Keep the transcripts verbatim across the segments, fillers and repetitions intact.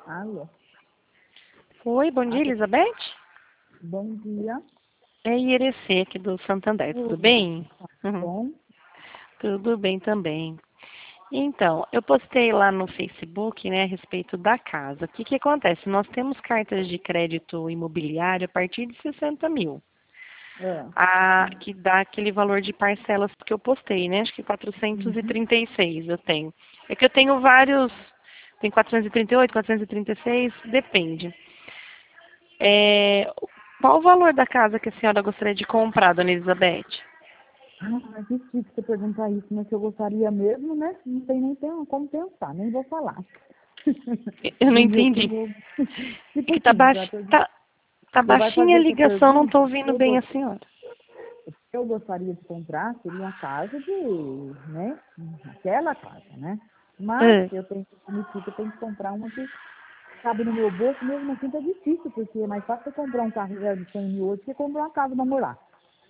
Alô, Oi, bom dia, alô, Elizabeth. bom dia. É Irecê aqui do Santander, tudo Oi, bem? tá Uhum. bom? Tudo bem também. Então, eu postei lá no Facebook, né, a respeito da casa. O que que acontece? Nós temos cartas de crédito imobiliário a partir de sessenta mil, É. a, que dá aquele valor de parcelas que eu postei, né? Acho que quatrocentos e Uhum. trinta e seis eu tenho. É que eu tenho vários, tem quatrocentos e trinta e oito, quatrocentos e trinta e seis, depende. É, qual o valor da casa que a senhora gostaria de comprar, dona Elizabeth? Ah, mas é difícil você perguntar isso, mas que eu gostaria mesmo, né? Não tem nem tem como pensar, nem vou falar. Eu não Do meu que eu entendi. vou. É Tipo que tá, assim, baix... pra perguntar. tá, tá Você vai baixinha fazer a essa ligação, não pergunta, tô ouvindo eu, bem go- a senhora. eu gostaria de comprar, seria uma casa de, né? Aquela casa, né? Mas Ah, eu tenho que admitir que eu tenho que comprar uma que cabe no meu bolso, mesmo assim tá difícil, porque é mais fácil você comprar um carro zero de cem mil hoje que comprar uma casa pra morar,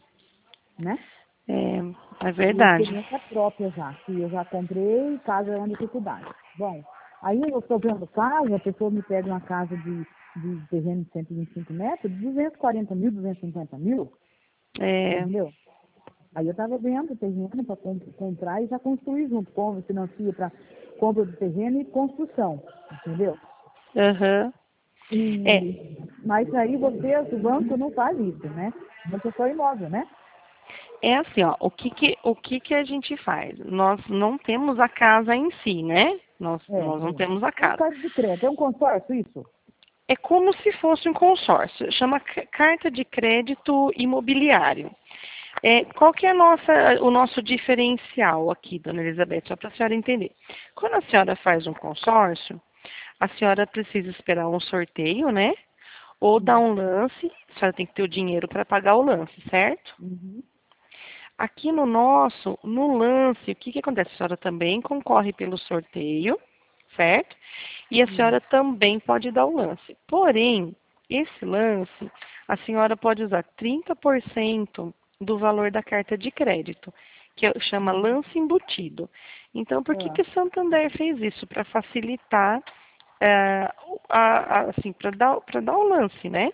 né? é, é E verdade. experiência própria já, que eu já comprei, casa é uma dificuldade. Bom, aí eu estou vendo casa, a pessoa me pede uma casa de, de terreno de cento e vinte e cinco metros, de duzentos e quarenta mil, duzentos e cinquenta mil, É, entendeu? Aí eu estava vendo terreno para comprar e já construir junto, como financia para compra do terreno e construção, entendeu? aham. É, E, mas aí você, o banco não faz isso, né? O banco é só imóvel, né? é assim, ó, o que que, o que que a gente faz? Nós não temos a casa em si, né? Nós, É, nós não é. temos a É um casa. caso de crédito, é um consórcio isso? É como se fosse um consórcio, chama ca- carta de crédito imobiliário. É, qual que é a nossa, o nosso diferencial aqui, dona Elizabeth, só para a senhora entender. Quando a senhora faz um consórcio, a senhora precisa esperar um sorteio, né? Ou dar um lance, a senhora tem que ter o dinheiro para pagar o lance, certo? Uhum. Aqui no nosso, no lance, o que, que acontece? A senhora também concorre pelo sorteio, certo? E a Sim. senhora também pode dar o lance. Porém, esse lance, a senhora pode usar trinta por cento do valor da carta de crédito, que é- chama Uhum. lance embutido. Então, por que, Ah, que o Santander fez isso? Para facilitar, eh, a- a- assim, para dar, para dar o lance, né?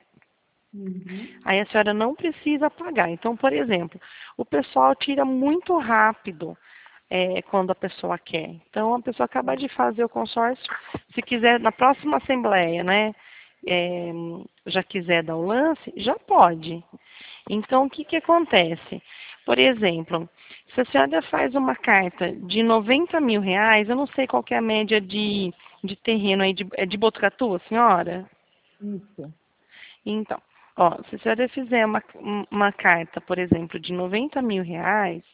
uhum. Aí a senhora não precisa pagar. Então, por exemplo, o pessoal tira muito rápido é, quando a pessoa quer. Então, a pessoa acaba de fazer o consórcio, se quiser, na próxima assembleia, né, é, já quiser dar o lance, já pode. Então, o que, que acontece? Por exemplo, se a senhora faz uma carta de noventa mil reais, eu não sei qual que é a média de, de terreno aí, de, é de Botucatu, senhora? Isso. Então, ó, se a senhora fizer uma, uma carta, por exemplo, de noventa mil reais,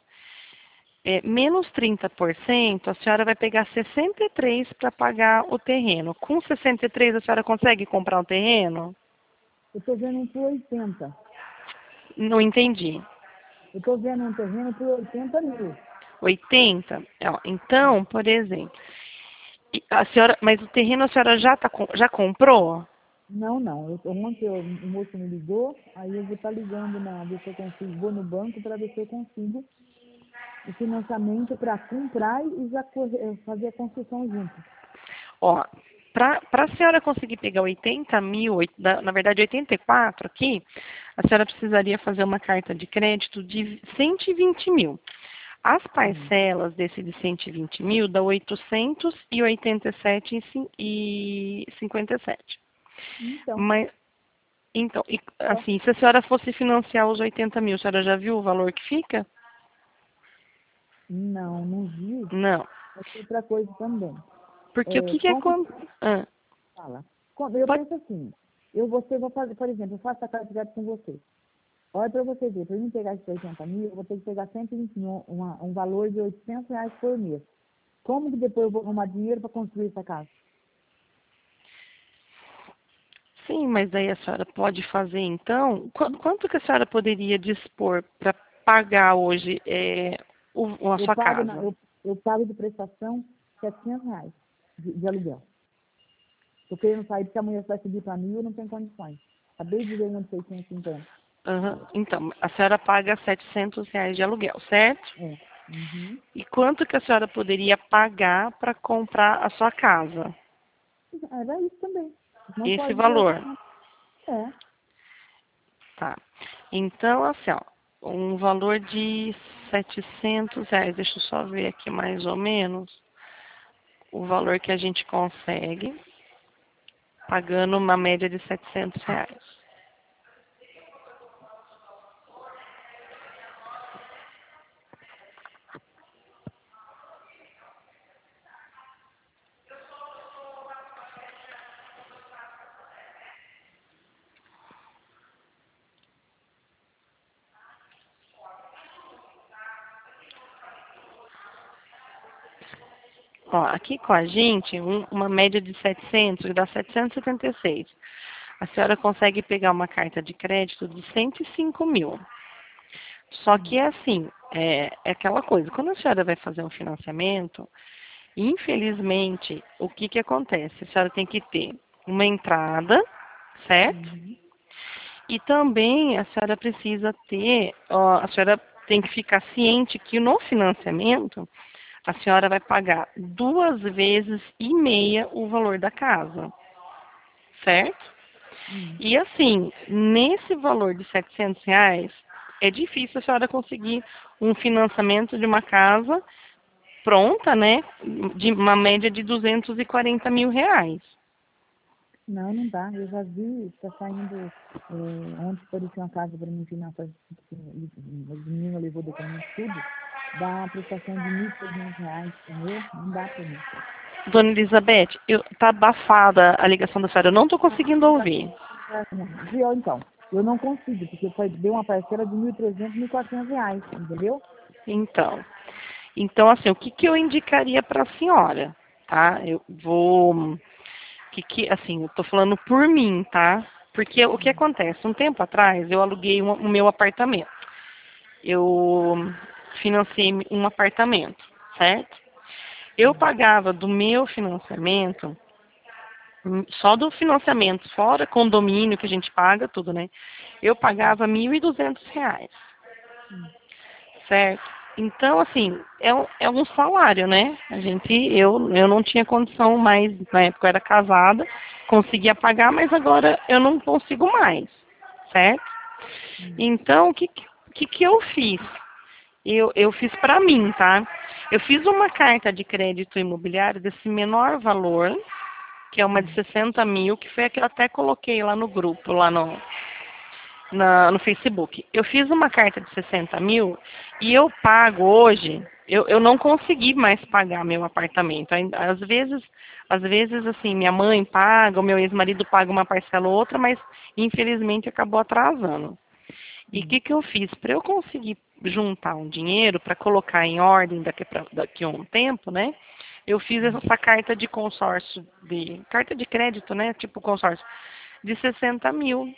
é, menos trinta por cento, a senhora vai pegar sessenta e três para pagar o terreno. Com sessenta e três a senhora consegue comprar o terreno? Eu estou vendo um por oitenta. Não entendi. Eu estou vendo um terreno por oitenta mil. oitenta? Ó, então, por exemplo, e a senhora, mas o terreno a senhora já, tá, com- já comprou? Não, não. Eu, ontem eu, o moço me ligou, aí eu vou estar ligando na, ver se eu consigo, vou no banco para ver se eu consigo o financiamento para comprar e já correr- fazer a construção junto. Ó, para a senhora conseguir pegar oitenta mil, oit- na na verdade oitenta e quatro aqui, a senhora precisaria fazer uma carta de crédito de cento e vinte mil. As Hum. parcelas desse de cento e vinte mil dá oitocentos e oitenta e sete e cinquenta e sete. Então, Mas, então, e, ó, assim, se a senhora fosse financiar os oitenta mil, a senhora já viu o valor que fica? não, não vi. Não. Mas tem outra coisa também. Porque o É, que que é como quando... Ah, fala? Quando- Eu pode... penso assim, eu você vou fazer, por exemplo, eu faço a carta de crédito com você. Olha para você ver, para mim pegar esses oitenta mil, eu vou ter que pegar cento e vinte mil, uma, um valor de oitocentos reais por mês. Como que depois eu vou arrumar dinheiro para construir essa casa? Sim, mas daí a senhora pode fazer então. Qu- Quanto que a senhora poderia dispor para pagar hoje é, o, a Eu sua pago, na, casa? eu, eu pago de prestação setecentos reais de, de aluguel. Estou querendo sair porque amanhã vai subir para mil, eu não tenho condições. Acabei de ver uma de seiscentos e cinquenta. Aham. Então, a senhora paga setecentos reais de aluguel, certo? É. Uhum. E quanto que a senhora poderia pagar para comprar a sua casa? Era isso também. Não Esse pode valor. ser. É. Tá. Então, assim, ó, um valor de setecentos reais. Deixa eu só ver aqui mais ou menos o valor que a gente consegue pagando uma média de setecentos reais. Ó, aqui com a gente, um- uma média de setecentos dá setecentos e setenta e seis. A senhora consegue pegar uma carta de crédito de cento e cinco mil. Só que é assim, é, é aquela coisa, quando a senhora vai fazer um financiamento, infelizmente, o que que acontece? A senhora tem que ter uma entrada, certo? Uhum. E também a senhora precisa ter, ó, a senhora tem que ficar ciente que no financiamento a senhora vai pagar duas vezes e meia o valor da casa, certo? Hum. E assim, nesse valor de setecentos reais, é difícil a senhora conseguir um financiamento de uma casa pronta, né? De uma média de duzentos e quarenta mil reais. Não, não dá. Eu já vi, está saindo, é, ontem apareceu uma casa para mim financiar, o menino levou documento tudo, dá uma prestação de mil e trezentos reais por mês, não dá para mim. Dona Elizabeth, eu, tá abafada a ligação da senhora, eu não estou conseguindo ouvir. Viu, então, eu não consigo, porque foi, deu uma parcela de mil e trezentos, mil e quatrocentos reais, entendeu? Então, então assim, o que, que eu indicaria para a senhora, tá? Eu vou, que, que, assim, eu estou falando por mim, tá? Porque o que acontece? Um tempo atrás, eu aluguei um- o meu apartamento. Eu financei um apartamento, certo? Eu pagava do meu financiamento, hum, só do financiamento, fora condomínio que a gente paga, tudo, né? Eu pagava mil e duzentos reais, certo? Então, assim, é, um- é um salário, né? A gente, eu, eu não tinha condição mais, na época eu era casada, conseguia pagar, mas agora eu não consigo mais, certo? Então, o que, que, que eu fiz? Eu, eu fiz para mim, tá? Eu fiz uma carta de crédito imobiliário desse menor valor, que é uma de sessenta mil, que foi a que eu até coloquei lá no grupo, lá no, na, no Facebook. Eu fiz uma carta de sessenta mil e eu pago hoje, eu, eu não consegui mais pagar meu apartamento. Aí, Às vezes, às vezes, assim, minha mãe paga, o meu ex-marido paga uma parcela ou outra, mas infelizmente acabou atrasando. E o que, que eu fiz? Para eu conseguir juntar um dinheiro para colocar em ordem daqui, pra, daqui a um tempo, né? Eu fiz essa carta de consórcio, de carta de crédito, né? Tipo consórcio, de sessenta mil.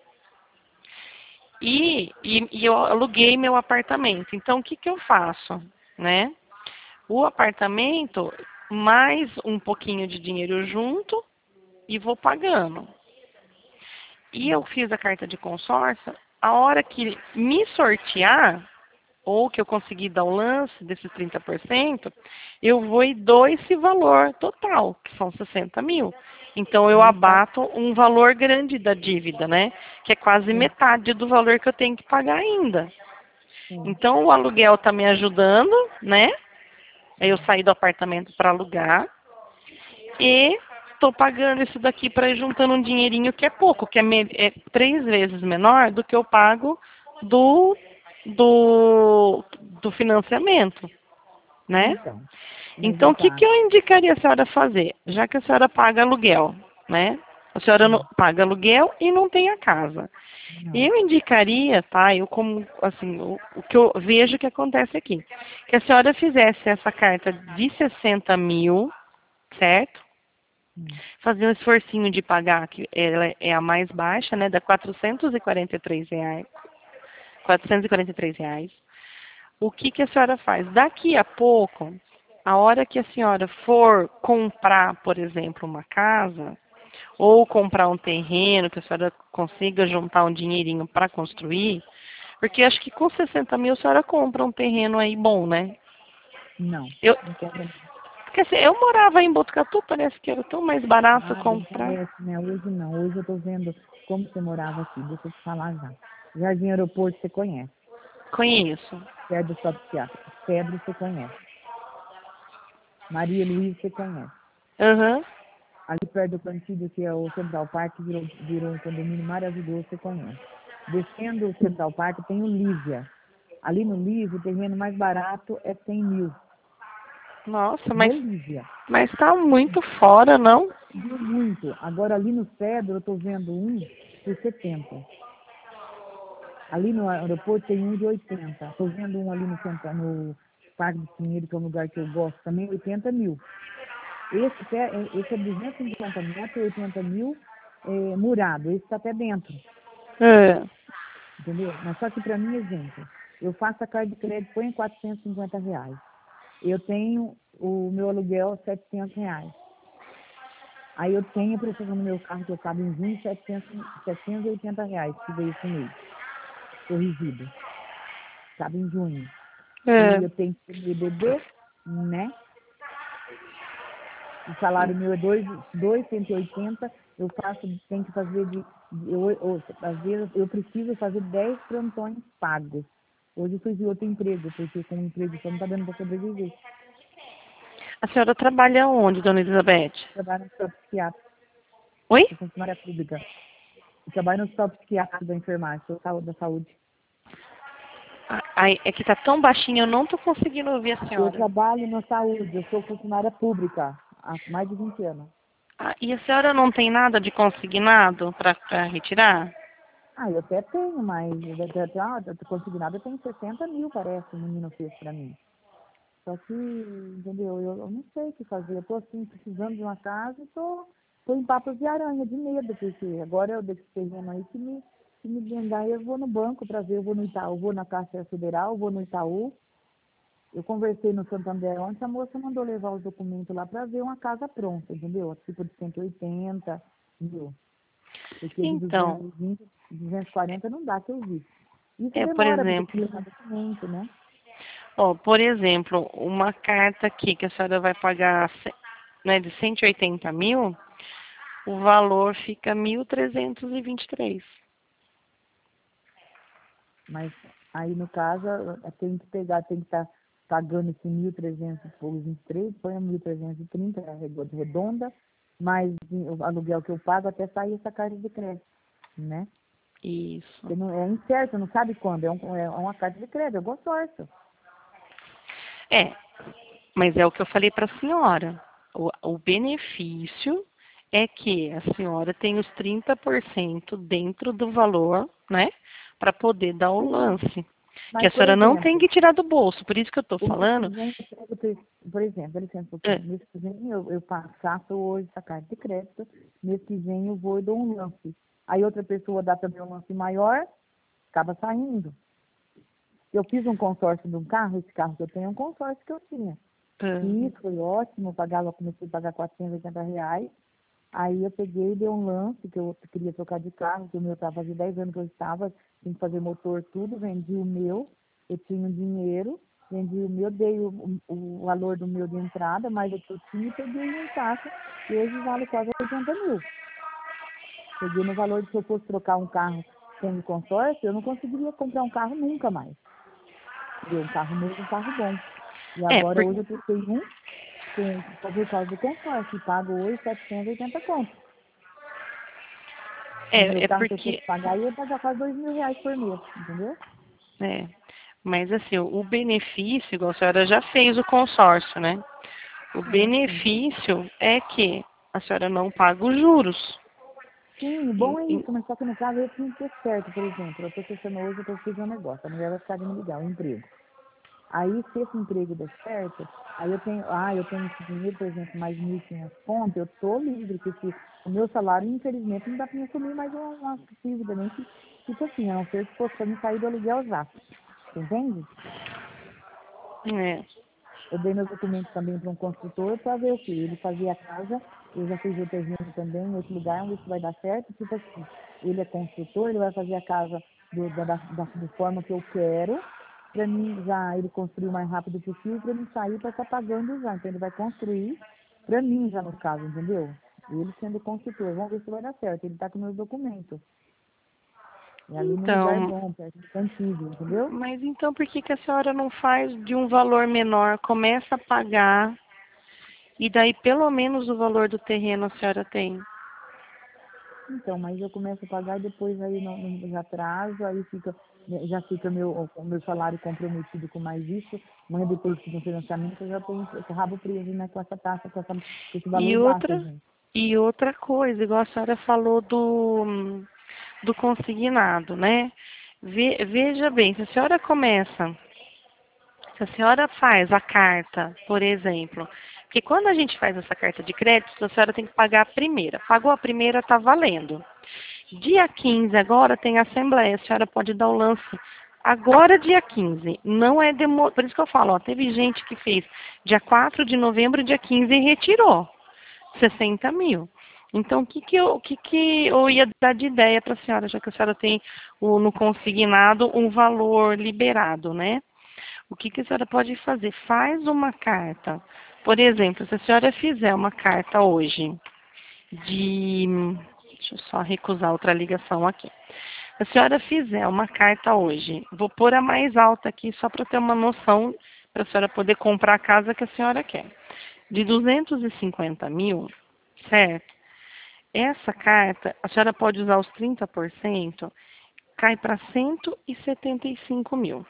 E, e, e eu aluguei meu apartamento. Então, o que, que eu faço, né? O apartamento, mais um pouquinho de dinheiro junto e vou pagando. E eu fiz a carta de consórcio, a hora que me sortear, ou que eu conseguir dar o lance desses trinta por cento, eu vou e dou esse valor total, que são sessenta mil. Então, eu Aí tá, abato um valor grande da dívida, né? Que é quase sim, metade do valor que eu tenho que pagar ainda. sim. Então, o aluguel está me ajudando, né? Aí eu saí do apartamento para alugar e estou pagando isso daqui para ir juntando um dinheirinho que é pouco, que é, me- é três vezes menor do que eu pago do, do, do financiamento, né? Então, mas Então, vem o que, cá. que eu indicaria a senhora fazer? Já que a senhora paga aluguel, né? A senhora não, Hum, paga aluguel e não tem a casa. Não. Eu indicaria, tá? Eu como, assim, o, o que eu vejo que acontece aqui, que a senhora fizesse essa carta de sessenta mil, certo? Hum, Fazer um esforcinho de pagar, que ela é a mais baixa, né? Dá quatrocentos e quarenta e três reais. quatrocentos e quarenta e três reais. O que, que a senhora faz? Daqui a pouco, a hora que a senhora for comprar, por exemplo, uma casa, ou comprar um terreno, que a senhora consiga juntar um dinheirinho para construir, porque acho que com sessenta mil a senhora compra um terreno aí bom, né? Não, Eu, não compra. Porque assim, eu morava em Botucatu, parece que era tão mais barato Ah, bem comprar. parece, né? Hoje não. Hoje eu tô vendo como você morava aqui. Deixa eu te falar já. Jardim Aeroporto você conhece. Conheço. Perto do Stop Psiquiatra. Pedro você conhece. Maria Luísa você conhece. Aham. Ali perto do Cantilho, que é o Central Park, virou, virou um condomínio maravilhoso, você conhece. Descendo o Central Park tem o Lívia. Ali no Lívia, o terreno mais barato é cem mil. Nossa, No mas, Lívia. mas tá muito fora, não? Subiu muito. Agora ali no Cedro eu tô vendo um por setenta. Ali no aeroporto tem um de oitenta. Estou vendo um ali no, centro, no Parque do Pinheiro, que é um lugar que eu gosto também, oitenta mil. Esse, pé- é- esse é duzentos e cinquenta metros, oitenta mil, é, murado. Esse está até dentro, É. entendeu? Mas só que para mim, exemplo, eu faço a carta de crédito, põe quatrocentos e cinquenta reais. Eu tenho o meu aluguel setecentos reais. Aí eu tenho a prestação do meu carro, que eu pago em junho, setecentos, setecentos e oitenta reais, que veio esse mês, corrigido. Sabe, em junho. E É. eu tenho que comer e beber, né? O salário meu é dois, dois, cento e oitenta. Eu faço, tenho que fazer de, de eu, eu, às vezes eu preciso fazer dez plantões pagos. Hoje eu fui de outro emprego, porque com um emprego só não está dando para sobreviver. A senhora trabalha onde, dona Elizabeth? Eu trabalho no hospital psiquiátrico, Oi? sou funcionária pública. Eu trabalho no hospital psiquiátrico da enfermagem, sou saúde, da saúde. Ah, ai, é que tá tão baixinho, eu não tô conseguindo ouvir a Eu senhora. trabalho na saúde, eu sou funcionária pública há mais de vinte anos. Ah, e a senhora não tem nada de consignado para retirar? Ah, eu até tenho, mas até, até, ah, consignado eu tenho sessenta mil, parece, o menino fez para mim. Só que, entendeu, eu, eu não sei o que fazer. Eu tô assim, precisando de uma casa e tô, tô em papas de aranha, de medo, porque agora eu desse terreno aí que me, que me vendar, eu vou no banco para ver, eu vou no Itaú, eu vou na Caixa Federal, eu vou no Itaú. Eu conversei no Santander ontem, a moça mandou levar os documentos lá para ver uma casa pronta, entendeu? Tipo de cento e oitenta mil. Porque de Então, duzentos e vinte, duzentos e quarenta não dá que eu vi. Isso é, por demora, porque tem exemplo, que levar documento, né? ó, por exemplo, uma carta aqui que a senhora vai pagar, ce- né, de cento e oitenta mil, o valor fica mil trezentos e e vinte e três. Mas aí, no caso, eu tenho que pegar, tem que estar pagando esse mil trezentos por vinte e três, põe a mil trezentos e trinta, é redonda, mas o aluguel que eu pago até sair essa carta de crédito, né? Isso. Porque não, é incerto, não sabe quando, é, um, é uma carta de crédito, eu consórcio. É, mas é o que eu falei para a senhora. O, o benefício é que a senhora tem os trinta por cento dentro do valor, né? Para poder dar o Sim, lance. Que mas, a por senhora não tem exemplo, que tirar do bolso. Por isso que eu estou o mês que falando. vem, eu pego, por por exemplo, dá licença um pouquinho, É, mês que vem eu, eu pa- faço hoje essa carta de crédito, mês que vem eu vou e dou um lance. Aí outra pessoa dá também um lance maior, acaba saindo. Eu fiz um consórcio de um carro, esse carro que eu tenho é um consórcio que eu tinha. é, Fiz, foi ótimo, eu pagava, comecei a pagar quatrocentos e oitenta reais. Aí eu peguei e dei um lance, que eu queria trocar de carro, que o meu estava fazia dez anos que eu estava, tinha que fazer motor, tudo, vendi o meu, eu tinha um dinheiro, vendi o meu, dei o, o, o valor do meu de entrada, mais o que eu tinha, e peguei em taxa, e hoje vale quase oitenta mil. Peguei no valor de se eu fosse trocar um carro sem o consórcio, eu não conseguiria comprar um carro nunca mais. Entendeu? Um carro novo, um carro bom. E é, agora por- hoje eu troquei um com, por causa do consórcio, e pago hoje setecentos e oitenta contos. No meu é, é carro, se eu fosse porque. pagar, eu ia pagar quase dois mil reais por mês, entendeu? É, mas assim, o benefício, igual a senhora já fez o consórcio, né? O Sim, sim. benefício é que a senhora não paga os juros. Sim, o E- bom é e- isso, mas só que no caso eu tinha que ter certo, por exemplo, eu estou fechando hoje, eu estou fazendo um negócio, a mulher vai ficar de me ligar, um emprego. Aí, se esse emprego der certo, aí eu tenho, ah, eu tenho esse dinheiro, por exemplo, mais mil e quinhentos pontos, eu estou livre, porque o meu salário, infelizmente, não dá para me assumir mais uma, uma dívida, nem que, tipo assim, a não ser se fosse para me sair do aluguel já. Você entende? é, Eu dei meus documentos também para um construtor para ver o que ele fazia a casa. Eu já fiz o terreno também em outro lugar, vamos ver se vai dar certo. Tipo assim, ele é construtor, ele vai fazer a casa do, da, da, da, da forma que eu quero, para mim já ele construir o mais rápido possível, para mim sair para estar pagando já. Então ele vai construir para mim já no caso, entendeu? Ele sendo construtor, vamos ver se vai dar certo. Ele está com meus documentos. É ali num lugar Então, bom, perto do Cantígio, entendeu? mas então por que que a senhora não faz de um valor menor, começa a pagar, e daí pelo menos o valor do terreno a senhora tem? Então, mas eu começo a pagar e depois aí não, não já atraso, aí fica, já fica meu, o meu salário comprometido com mais isso, amanhã depois que no financiamento eu já tenho esse rabo preso, né, com essa taxa, com, essa, com esse valor E baixo, outra, gente. e outra coisa, igual a senhora falou do, do consignado, né? Ve, veja bem, se a senhora começa, se a senhora faz a carta, por exemplo, porque quando a gente faz essa carta de crédito, a senhora tem que pagar a primeira. Pagou a primeira, está valendo. Dia quinze agora tem assembleia, a senhora pode dar o lance agora dia quinze. Não é demo... Por isso que eu falo, ó, teve gente que fez dia quatro de novembro, dia quinze e retirou sessenta mil. Então, o que que eu, o que que eu ia dar de ideia para a senhora, já que a senhora tem o, no consignado um valor liberado, né? O que que a senhora pode fazer? Faz uma carta. Por exemplo, se a senhora fizer uma carta hoje de... Deixa eu só recusar outra ligação aqui. Se a senhora fizer uma carta hoje, vou pôr a mais alta aqui só para ter uma noção, para a senhora poder comprar a casa que a senhora quer. De duzentos e cinquenta mil, certo? Essa carta, a senhora pode usar os trinta por cento, cai para cento e setenta e cinco mil.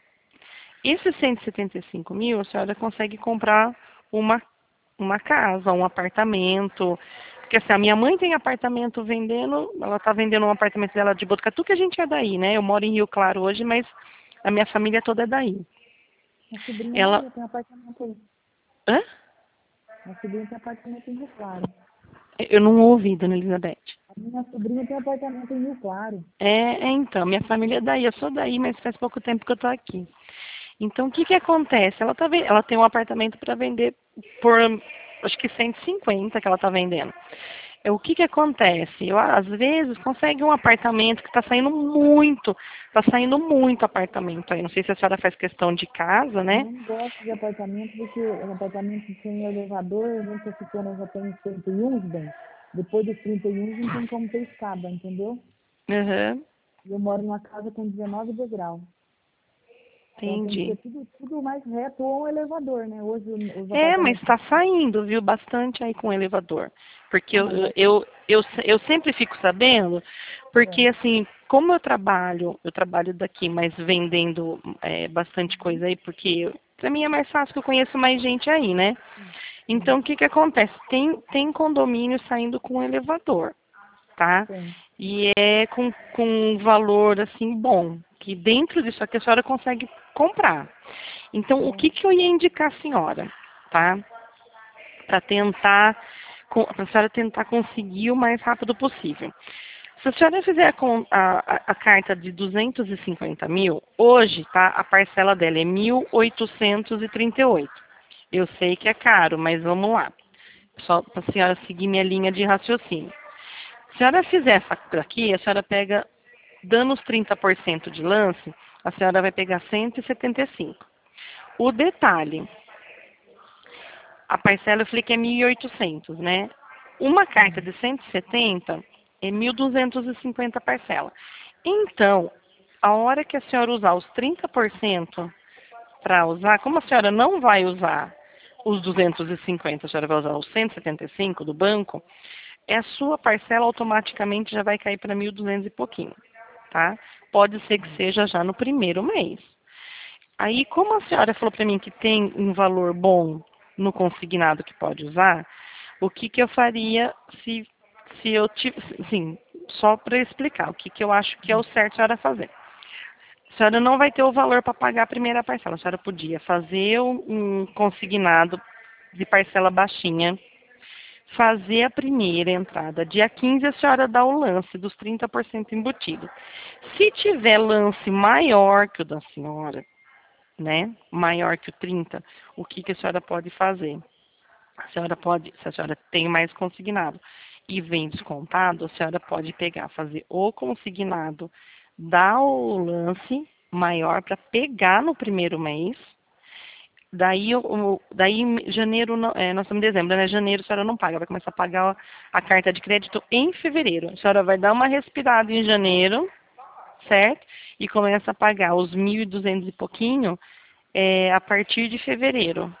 Esses cento e setenta e cinco mil, a senhora consegue comprar uma, uma casa, um apartamento. Porque assim, a minha mãe tem apartamento vendendo, ela está vendendo um apartamento dela de Botucatu, que a gente é daí, né? Eu moro em Rio Claro hoje, mas a minha família toda é daí. Minha sobrinha Ela... Maria tem apartamento aí. Hã? Minha sobrinha tem apartamento em Rio Claro. Eu não ouvi, dona Elizabeth. A minha sobrinha tem apartamento em Rio Claro. É, é, então, minha família é daí, eu sou daí, mas faz pouco tempo que eu tô aqui. Então, o que que acontece? Ela, tá, ven- ela tem um apartamento para vender por, acho que cento e cinquenta que ela está vendendo. É, o que que acontece? Eu, às vezes, consegue um apartamento que está saindo muito, está saindo muito apartamento aí. Não sei se a senhora faz questão de casa, né? Não gosto de apartamento porque o apartamento sem elevador, a gente ficando, eu já tenho trinta e um, bem. Depois dos trinta e um não tem como ter escada, entendeu? Uhum, E eu moro numa casa com dezenove degraus. Então tem que entendi. ser tudo, tudo mais reto ou um elevador, né? Hoje os É, mas apartamentos. está saindo, viu, bastante aí com elevador. Porque Ah, eu, mas é. eu, eu, eu sempre fico sabendo, porque É. assim, como eu trabalho, eu trabalho daqui, mas vendendo é, bastante coisa aí, porque para mim é mais fácil, que eu conheço mais gente aí, né? Sim, Então, o que que acontece? Tem, tem condomínio saindo com elevador, tá? tem. E é com, com um valor, assim, bom, que dentro disso aqui a senhora consegue comprar. Então, o É. que que eu ia indicar à senhora, tá? Para tentar, para a senhora tentar conseguir o mais rápido possível. Se a senhora fizer a, con- a, a- a carta de duzentos e cinquenta mil, hoje, tá? A parcela dela é mil oitocentos e trinta e oito. Eu sei que é caro, mas vamos lá. Só para a senhora seguir minha linha de raciocínio. Se a senhora fizer essa aqui, a senhora pega, dando os trinta por cento de lance, a senhora vai pegar cento e setenta e cinco. O detalhe, a parcela eu falei que é mil e oitocentos, né? Uma carta Uhum. de cento e setenta é mil duzentos e cinquenta parcela. Então, a hora que a senhora usar os trinta por cento para usar, como a senhora não vai usar os duzentos e cinquenta, a senhora vai usar os cento e setenta e cinco do banco, é a sua parcela automaticamente já vai cair para mil e duzentos e pouquinho, tá? Pode ser que seja já no primeiro mês. Aí, como a senhora falou para mim que tem um valor bom no consignado que pode usar, o que que eu faria se, se eu tivesse, sim, só para explicar o que que eu acho que é o certo a senhora fazer. A senhora não vai ter o valor para pagar a primeira parcela. A senhora podia fazer um consignado de parcela baixinha, fazer a primeira entrada. Dia quinze a senhora dá o lance dos trinta por cento embutido. Se tiver lance maior que o da senhora, né, maior que o trinta, o que que a senhora pode fazer? A senhora pode, se a senhora tem mais consignado e vem descontado, a senhora pode pegar, fazer o consignado, dar o lance maior para pegar no primeiro mês. Daí, o, daí em janeiro, não- é, nós estamos em dezembro, né? Janeiro a senhora não paga, vai começar a pagar a carta de crédito em fevereiro. A senhora vai dar uma respirada em janeiro, certo? E começa a pagar os mil e duzentos e pouquinho é, a partir de fevereiro.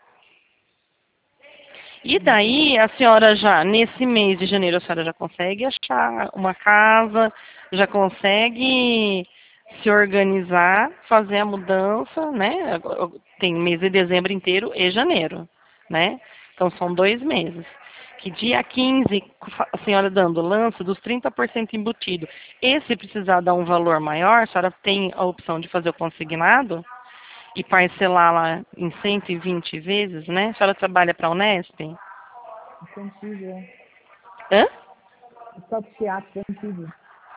E daí a senhora já, nesse mês de janeiro, a senhora já consegue achar uma casa, já consegue se organizar, fazer a mudança, né? Tem mês de dezembro inteiro e janeiro, né? Então são dois meses. Que dia quinze, a senhora dando lance dos trinta por cento embutido. E se precisar dar um valor maior, a senhora tem a opção de fazer o consignado e parcelar lá em cento e vinte vezes, né? A senhora trabalha para a Unesp? Cantídio, é. Hã? Só de teatro, Cantídio.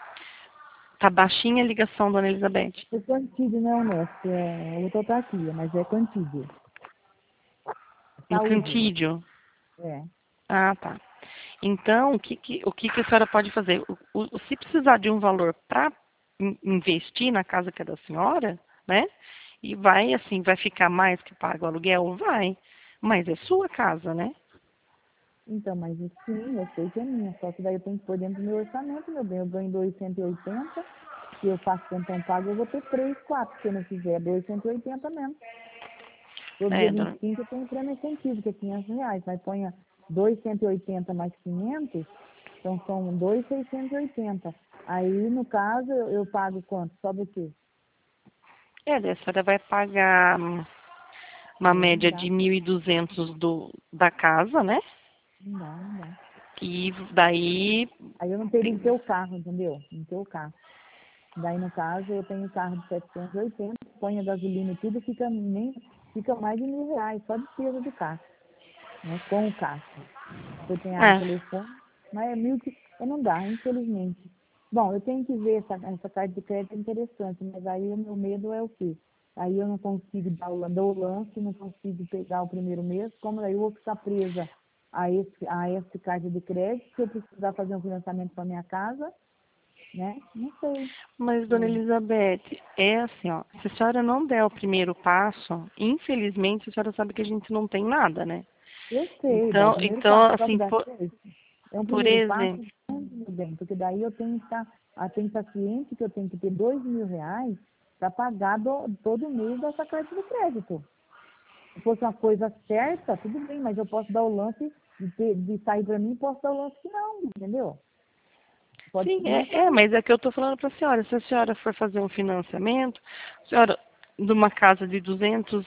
Tá baixinha a ligação, dona Elizabeth. É Cantídio, não é honesto, é outra autarquia, mas é Cantídio. No Saúde. Cantídio. É. Ah, tá. Então, o que, que, o que, que a senhora pode fazer? O, o, se precisar de um valor para investir na casa que é da senhora, né? E vai, assim, vai ficar mais que paga o aluguel? Vai. Mas é sua casa, né? Então, mas sim, eu sei que é minha, só que daí eu tenho que pôr dentro do meu orçamento, meu bem. Eu ganho duzentos e oitenta, se eu faço plantão pago, eu vou ter três, quatro. Se eu não fizer, duzentos e oitenta mesmo. Todo dia É, vinte dona. e cinco eu tenho prêmio incentivo, que é quinhentos reais. Mas ponha duzentos e oitenta mais quinhentos, então são dois mil seiscentos e oitenta. Aí, no caso, eu, eu pago quanto? Só do quê? É, daí a senhora vai pagar hum, uma Aí não média dá, de mil e duzentos do da casa, né? não dá, não dá. E daí, Aí eu não teria que ter o carro, entendeu? Não ter o carro. Daí, no caso, eu tenho carro de setecentos e oitenta, põe a gasolina e tudo, fica, nem, fica mais de mil reais, só despesa do carro, né? Com o carro. Eu tenho área de é, telefone, mas é mil que eu não dá, infelizmente. Bom, eu tenho que ver essa, essa carta de crédito é interessante, mas aí o meu medo é o quê? Aí eu não consigo dar o, dar o lance, não consigo pegar o primeiro mês, como aí eu vou ficar presa a esse, a esse carta de crédito, se eu precisar fazer um financiamento para minha casa, né? Não sei. mas, dona Hum. Elizabeth, é assim, ó, se a senhora não der o primeiro passo, infelizmente a senhora sabe que a gente não tem nada, né? Eu sei, dá o Então, primeiro então passo, só que assim, dá por, certo. É um por primeiro passo exemplo, grande, meu bem, porque daí eu tenho que estar, ah, tenho que estar ciente que eu tenho que ter dois mil reais para pagar do, todo mês dessa carta de crédito. Se fosse uma coisa certa, tudo bem, mas eu posso dar o lance de, ter, de sair para mim, posso dar o lance que não, entendeu? Pode ser sim, que é, não é, saia. mas é que eu estou falando para a senhora, se a senhora for fazer um financiamento, a senhora, de uma casa de duzentos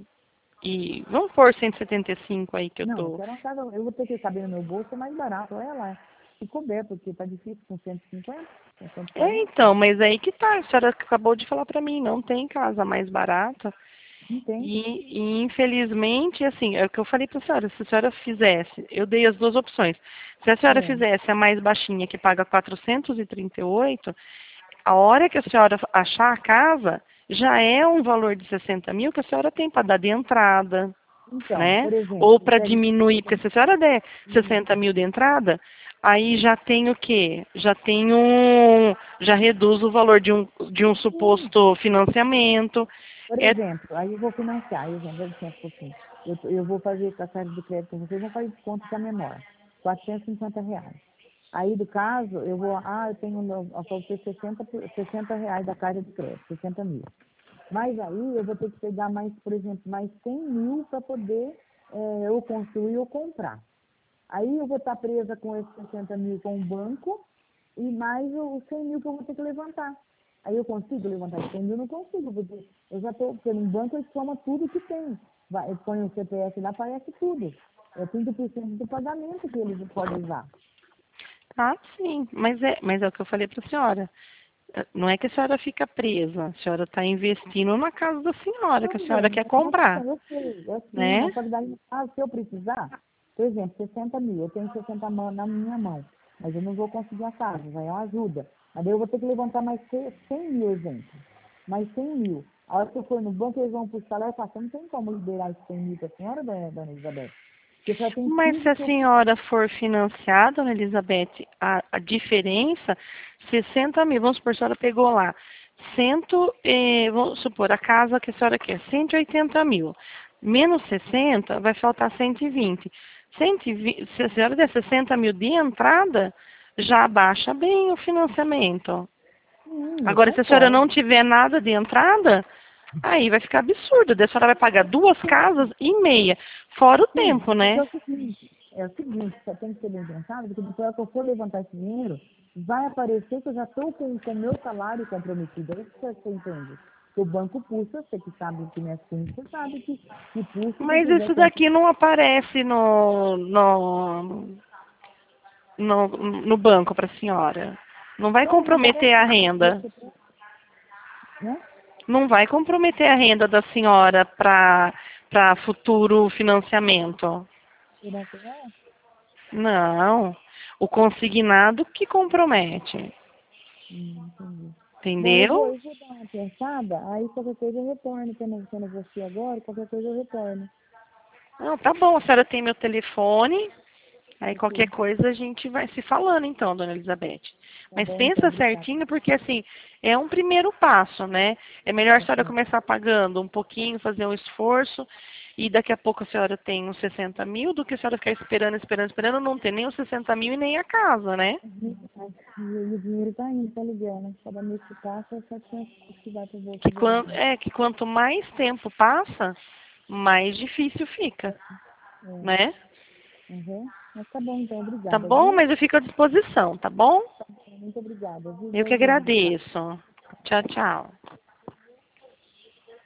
e, vamos pôr cento e setenta e cinco aí que eu Não, eu tô. quero uma casa, eu vou ter que caber no meu bolso, é mais barato, olha lá. Se couber, porque tá difícil com cento e cinquenta, com cento e É, quarenta, então, mas aí que tá, a senhora acabou de falar para mim, não tem casa mais barata. não tem. E, e, infelizmente, assim, é o que eu falei para a senhora, se a senhora fizesse, eu dei as duas opções. Se a senhora É. fizesse a mais baixinha, que paga quatrocentos e trinta e oito, a hora que a senhora achar a casa, já é um valor de sessenta mil que a senhora tem para dar de entrada, Então, né? por exemplo, Ou eu para pego diminuir, porque se a senhora der sessenta mil de entrada, aí já tem o quê? Já tem um, já reduz o valor de um, de um sim. suposto financiamento. Por É, exemplo, aí eu vou financiar, exemplo, dá licença um pouquinho. Eu, eu vou fazer com a carta de crédito com vocês, vão fazer desconto que é menor, quatrocentos e cinquenta reais. Aí, do caso, eu vou, ah, eu tenho, meu- eu vou ter sessenta, por- sessenta reais da carta de crédito, sessenta mil. Mas aí eu vou ter que pegar mais, por exemplo, mais cem mil para poder eh, eu construir ou comprar. Aí eu vou estar presa com esses sessenta mil com o banco e mais os cem mil que eu vou ter que levantar. Aí eu consigo levantar os cem mil? Não consigo, porque eu já estou, porque no banco ele soma tudo que tem. Vai, eu ponho o C P F lá, aparece tudo. É trinta por cento do pagamento que eles podem usar. ah, sim, mas é, mas é o que eu falei para a senhora. Eh, Não é que a senhora fica presa, a senhora está investindo na casa da senhora, que a Não, senhora bem, quer é uma comprar, questão, eu sei, é sim, né? mas só que daí, no caso, se eu precisar, por exemplo, sessenta mil, eu tenho sessenta mil na minha mão, mas eu não vou conseguir a casa, já é uma ajuda. Mas daí eu vou ter que levantar mais cem mil, exemplo. Mais cem mil. A hora que eu for no banco, eles vão puxar lá e falar, não tem como liberar esses cem mil para a senhora, dona dona Elizabeth? Porque só tem Mas se tudo a que eu... senhora for financiada, dona Elizabeth, a, a diferença, sessenta mil, vamos supor, a senhora pegou lá cento, eh, vamos supor, a casa que a senhora quer, cento e oitenta mil. Menos sessenta, vai faltar cento e vinte. cento e vinte, se a senhora der sessenta mil de entrada, já abaixa bem o financiamento. Sim, eu Agora, se a senhora concordo. não tiver nada de entrada, aí vai ficar absurdo. Daí a senhora vai pagar duas casas e meia, fora o Sim, tempo, mas é né? o seguinte, é o seguinte, você tem que ser bem pensado, porque depois que eu for levantar esse dinheiro, vai aparecer que eu já estou com o meu salário comprometido. É isso que você entende. Que o banco puxa, você que sabe que não é assim, você sabe que, que puxa quem Mas quiser isso que é. daqui não aparece no, no, no, no banco para a senhora. Não vai Não, mas comprometer a aparece, renda. né? Não vai comprometer a renda da senhora para para futuro financiamento. Será que é? Não. O consignado que compromete. Hum, entendi. Bom, eu vou, Entendeu? eu vou dar uma pensada, aí qualquer coisa eu retorno, que eu não, que eu não vou aqui agora, qualquer coisa eu retorno. Não, tá bom. A senhora tem meu telefone. Aí qualquer Ok. coisa a gente vai se falando então, dona Elizabeth. Tá Mas bom, então, pensa obrigada. certinho, porque assim, é um primeiro passo, né? É melhor a senhora Ok. começar pagando um pouquinho, fazer um esforço, e daqui a pouco a senhora tem uns sessenta mil, do que a senhora ficar esperando, esperando, esperando, não ter nem os sessenta mil e nem a casa, né? Uhum. E, e o dinheiro tá indo, tá aluguel, né? Cada mês que passa é setecentos que vai pro bolso Que, dele. quan- é, que quanto mais tempo passa, mais difícil fica, É. né? Uhum. Mas tá bom, então, Tá obrigada, bom? viu? Mas eu fico à disposição, tá bom? Muito obrigada, viu? Eu que Boa vida. agradeço. Tchau, tchau.